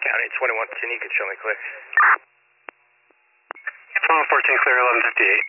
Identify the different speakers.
Speaker 1: County 2110, you can show me clear.
Speaker 2: 1214 clear, 1158.